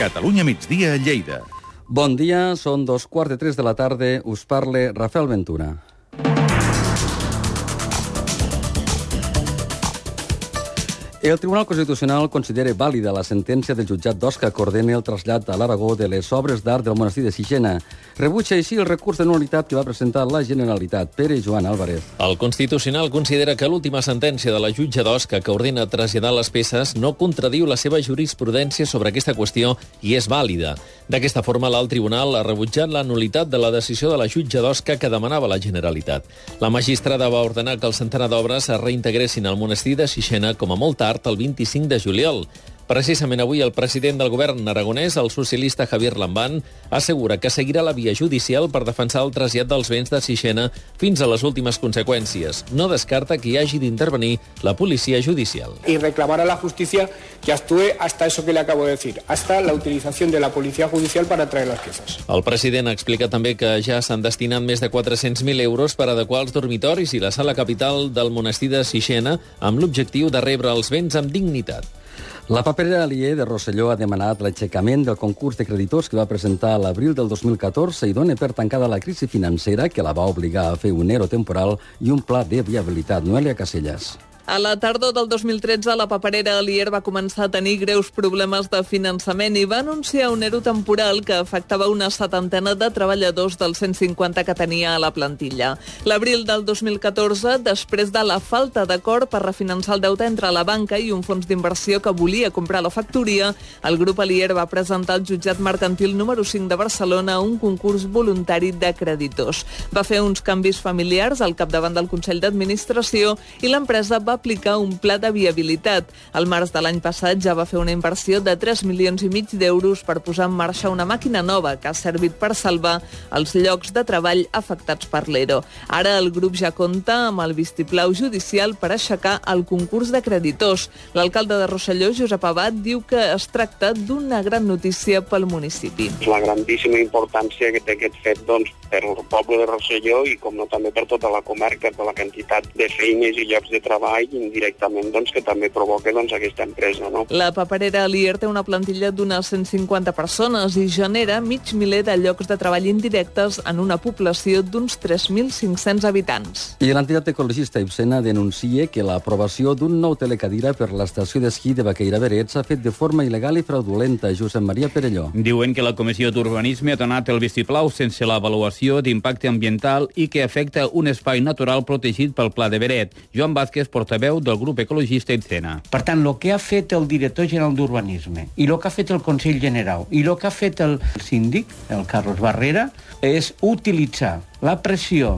Catalunya migdia a Lleida. Bon dia, són 2:15 de la tarda. Us parla Rafael Ventura. El Tribunal Constitucional considera vàlida la sentència del jutjat d'Osca que ordena el trasllat a l'Aragó de les obres d'art del monestir de Sixena. Rebutja així el recurs de nul·litat que va presentar la Generalitat. Pere Joan Álvarez. El Constitucional considera que l'última sentència de la jutge d'Osca que ordena traslladar les peces no contradiu la seva jurisprudència sobre aquesta qüestió i és vàlida. D'aquesta forma, l'alt tribunal ha rebutjat la nul·litat de la decisió de la jutge d'Osca que demanava la Generalitat. La magistrada va ordenar que el centenar d'obres es reintegressin al monestir de Sixena com a molt tard el 25 de juliol. Precisament avui el president del govern aragonès, el socialista Javier Lambán, assegura que seguirà la via judicial per defensar el trasllat dels béns de Sixena fins a les últimes conseqüències. No descarta que hi hagi d'intervenir la policia judicial. Y reclamar a la justicia que actúe hasta eso que le acabo de decir, hasta la utilización de la policía judicial para traer las piezas. El president explica també que ja s'han destinat més de 400.000 euros per adequar els dormitoris i la sala capital del monestir de Sixena amb l'objectiu de rebre els béns amb dignitat. La paperera Alier de Rosselló ha demanat l'aixecament del concurs de creditors que va presentar a l'abril del 2014 i dona per tancada la crisi financera que la va obligar a fer un ERO temporal i un pla de viabilitat. Noelia Casellas. A la tardor del 2013, la paperera Alier va començar a tenir greus problemes de finançament i va anunciar un ERO temporal que afectava una setantena de treballadors dels 150 que tenia a la plantilla. L'abril del 2014, després de la falta d'acord per refinançar el deute entre la banca i un fons d'inversió que volia comprar la factoria, el grup Alier va presentar al jutjat mercantil número 5 de Barcelona un concurs voluntari de creditors. Va fer uns canvis familiars al capdavant del Consell d'Administració i l'empresa va aplicar un pla de viabilitat. Al març de l'any passat ja va fer una inversió de 3,5 milions d'euros per posar en marxa una màquina nova que ha servit per salvar els llocs de treball afectats per l'ERO. Ara el grup ja compta amb el vistiplau judicial per aixecar el concurs de creditors. L'alcalde de Rosselló, Josep Abad, diu que es tracta d'una gran notícia pel municipi. La grandíssima importància que té aquest fet per el poble de Rosselló i com no també per tota la comarca, per la quantitat de feines i llocs de treball indirectament que també provoca aquesta empresa. No? La paperera Alier té una plantilla d'unes 150 persones i genera mig miler de llocs de treball indirectes en una població d'uns 3.500 habitants. I l'entitat ecologista Ibsena denuncia que l'aprovació d'un nou telecadira per l'estació d'esquí de Baqueira-Beret s'ha fet de forma il·legal i fraudulenta. Josep Maria Perelló. Diuen que la Comissió d'Urbanisme ha donat el vistiplau sense l'avaluació d'impacte ambiental i que afecta un espai natural protegit pel Pla de Beret. Joan Vázquez, portaveu del grup ecologista Ibsena. Per tant, el que ha fet el director general d'Urbanisme i el que ha fet el Consell General i el que ha fet el síndic, el Carlos Barrera, és utilitzar la pressió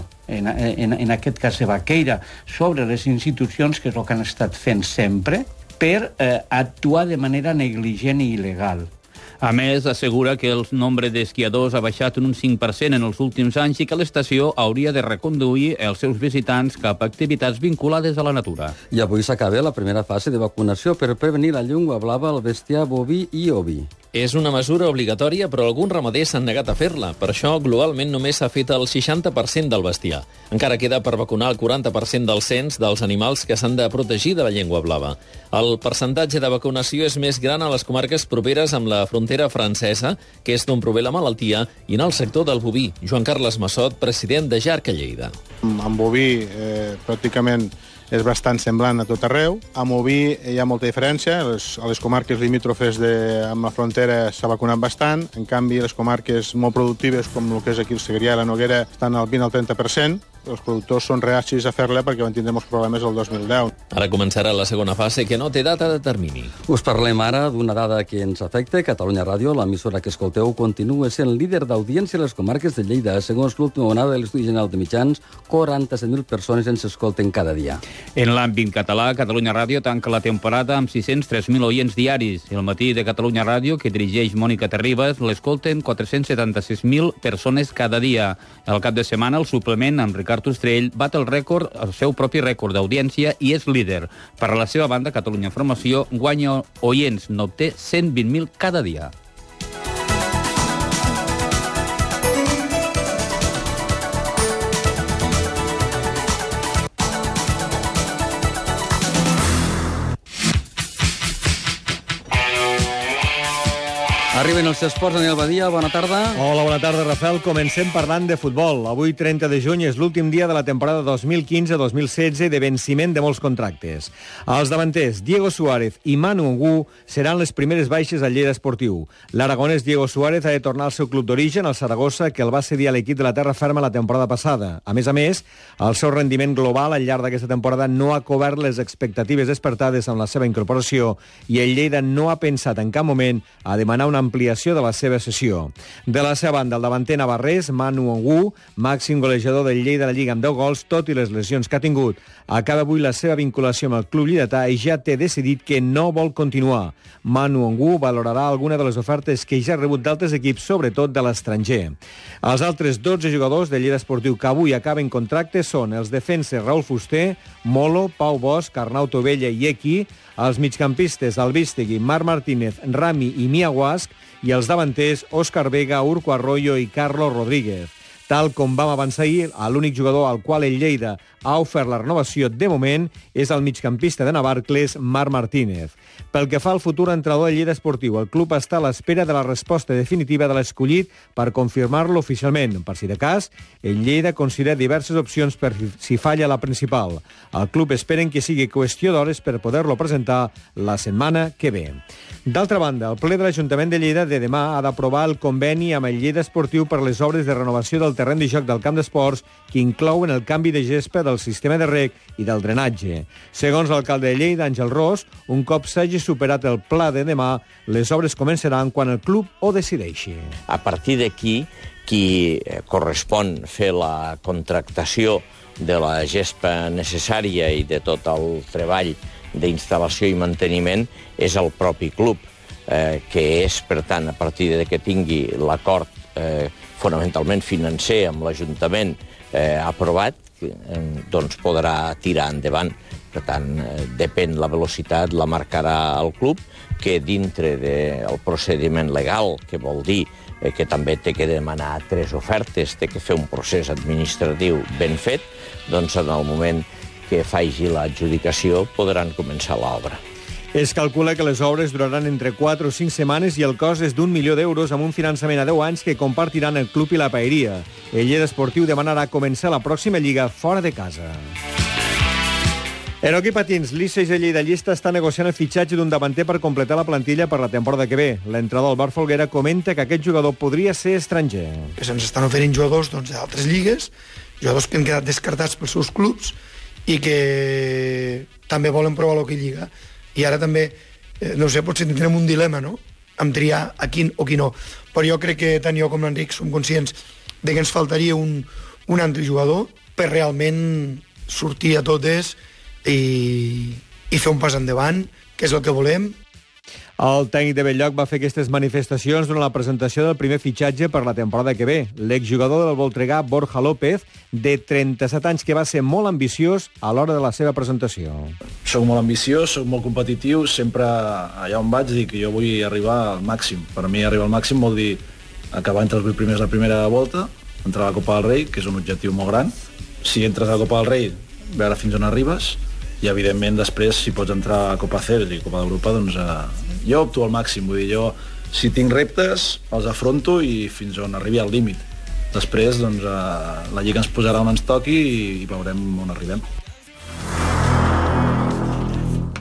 en aquest cas de Baqueira sobre les institucions, que és el que han estat fent sempre, per actuar de manera negligent i il·legal. A més, assegura que el nombre d'esquiadors ha baixat un 5% en els últims anys i que l'estació hauria de reconduir els seus visitants cap a activitats vinculades a la natura. I avui s'acaba la primera fase de vacunació per prevenir la llengua blava al bestiar boví i oví. És una mesura obligatòria, però alguns ramaders s'han negat a fer-la. Per això, globalment, només s'ha fet el 60% del bestiar. Encara queda per vacunar el 40% del cens dels animals que s'han de protegir de la llengua blava. El percentatge de vacunació és més gran a les comarques properes amb la frontera francesa, que és d'on prové la malaltia, i en el sector del boví. Joan Carles Massot, president de Jarc a Lleida. En boví, pràcticament és bastant semblant a tot arreu. Amb oví hi ha molta diferència. A les comarques limítrofes amb la frontera s'ha vacunat bastant. En canvi, les comarques molt productives, com el que és aquí el Segrià i la Noguera, estan al 20 al 30%. Els productors són reacis a fer-la perquè van tindre molts problemes el 2010. Ara començarà la segona fase, que no té data de termini. Us parlem ara d'una dada que ens afecta. Catalunya Ràdio, l'emissora que escolteu, continua sent líder d'audiència a les comarques de Lleida. Segons l'última onada de l'Estudi General de Mitjans, 47.000 persones ens escolten cada dia. En l'àmbit català, Catalunya Ràdio tanca la temporada amb 603.000 oients diaris. El matí de Catalunya Ràdio, que dirigeix Mònica Terribas, l'escolten 476.000 persones cada dia. El cap de setmana, el suplement amb Ricard Ostrell bat el seu propi rècord d'audiència i és líder. Per a la seva banda, Catalunya Informació guanya oients, n'obté 120.000 cada dia. Arriben els esports, Daniel Badia, bona tarda. Hola, bona tarda, Rafael. Comencem parlant de futbol. Avui, 30 de juny, és l'últim dia de la temporada 2015-2016 de venciment de molts contractes. Els davanters, Diego Suárez i Manu Ongu, seran les primeres baixes al Lleida Esportiu. L'aragonès Diego Suárez ha de tornar al seu club d'origen, al Saragossa, que el va cedir a l'equip de la terra ferma la temporada passada. A més, el seu rendiment global al llarg d'aquesta temporada no ha cobert les expectatives despertades amb la seva incorporació i el Lleida no ha pensat en cap moment a demanar una ampliació de la seva cessió. De la seva banda, el davanter navarrès, Manu Ongu, màxim golejador del Lleida de la Lliga amb 10 gols, tot i les lesions que ha tingut, acaba avui la seva vinculació amb el club lleidatà i ja té decidit que no vol continuar. Manu Ongu valorarà alguna de les ofertes que ja ha rebut d'altres equips, sobretot de l'estranger. Els altres 12 jugadors del Lleida Esportiu que avui acaben contracte són els defenses Raúl Fuster, Molo, Pau Bosch, Arnau Tovella i Eki, els migcampistes Albistegui, Marc Martínez, Rami i Mia Guasc, i els davanters Òscar Vega, Urco Arroyo i Carlos Rodríguez. Tal com vam avançar ahir, l'únic jugador al qual el Lleida ha ofert la renovació de moment és el migcampista de Navarcles, Marc Martínez. Pel que fa al futur entrenador del Lleida Esportiu, el club està a l'espera de la resposta definitiva de l'escollit per confirmar-lo oficialment. Per si de cas, el Lleida considera diverses opcions per si falla la principal. El club esperen que sigui qüestió d'hores per poder-lo presentar la setmana que ve. D'altra banda, el ple de l'Ajuntament de Lleida de demà ha d'aprovar el conveni amb el Lleida Esportiu per les obres de renovació del terreny de joc del camp d'esports que inclouen el canvi de gespa del sistema de reg i del drenatge. Segons l'alcalde de Lleida, Àngel Ros, un cop s'hagi superat el pla de demà, les obres començaran quan el club ho decideixi. A partir d'aquí, qui correspon fer la contractació de la gespa necessària i de tot el treball d'instal·lació i manteniment és el propi club, que és, per tant, a partir de que tingui l'acord fonamentalment financer amb l'Ajuntament aprovat, doncs podrà tirar endavant. Per tant, depèn la velocitat, la marcarà el club, que dintre del procediment legal, que vol dir que també té que demanar 3 ofertes, té que fer un procés administratiu ben fet, doncs en el moment que faci l'adjudicació podran començar l'obra. Es calcula que les obres duraran entre 4 o 5 setmanes i el cost és d'1 milió d'euros amb un finançament a 10 anys que compartiran el club i la paeria. El Lleida Esportiu demanarà començar la pròxima lliga fora de casa. En hoquei patins, l'I6 de Lleida Llista està negociant el fitxatge d'un davanter per completar la plantilla per la temporada que ve. L'entrenador Albert Folguera comenta que aquest jugador podria ser estranger. Que se'ns estan oferint jugadors d'altres lligues, jugadors que han quedat descartats pels seus clubs i que també volen provar l'hoquei lliga. I ara també, no sé, potser tindrem un dilema, no?, amb triar a quin o qui no. Però jo crec que tant jo com l'Enric som conscients de que ens faltaria un altre jugador per realment sortir a totes i fer un pas endavant, que és el que volem. El tècnic de Belllloc va fer aquestes manifestacions durant la presentació del primer fitxatge per la temporada que ve. L'exjugador del Voltregà, Borja López, de 37 anys, que va ser molt ambiciós a l'hora de la seva presentació. Soc molt ambiciós, soc molt competitiu, sempre allà on vaig dic que jo vull arribar al màxim. Per mi arribar al màxim vol dir acabar entre els 8 primers la primera volta, entrar a la Copa del Rei, que és un objectiu molt gran. Si entres a la Copa del Rei, veure fins on arribes, i evidentment després si pots entrar a Copa CEL i Copa d'Europa, doncs jo opto al màxim, vull dir, jo si tinc reptes els afronto i fins on arribi al límit. Després doncs la Lliga ens posarà on ens toqui i veurem on arribem.